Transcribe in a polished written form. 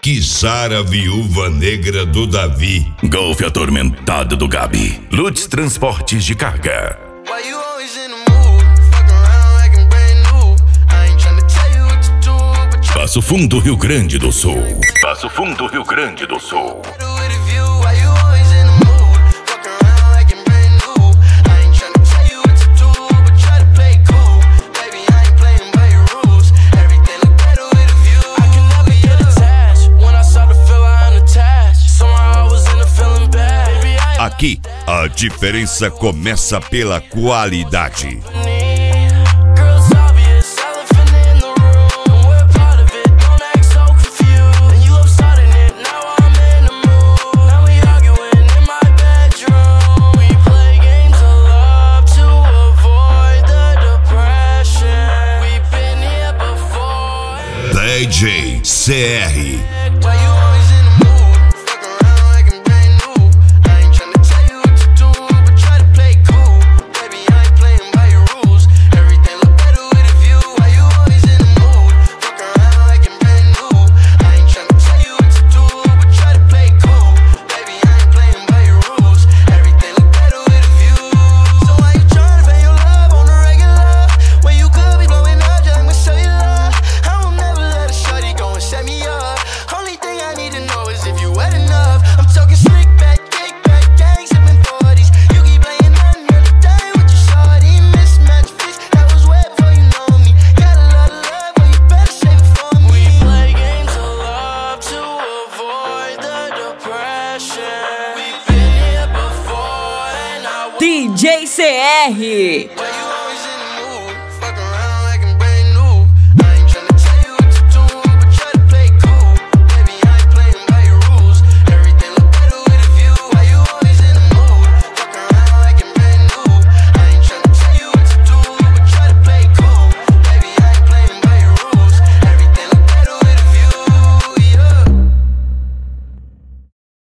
Kissara, viúva negra do Davi. Golfe atormentado do Gabi. Lutz Transportes de Carga. Passo Fundo, Rio Grande do Sul. Passo Fundo, Rio Grande do Sul. Aqui, a diferença começa pela qualidade. DJ CR. DJ CR.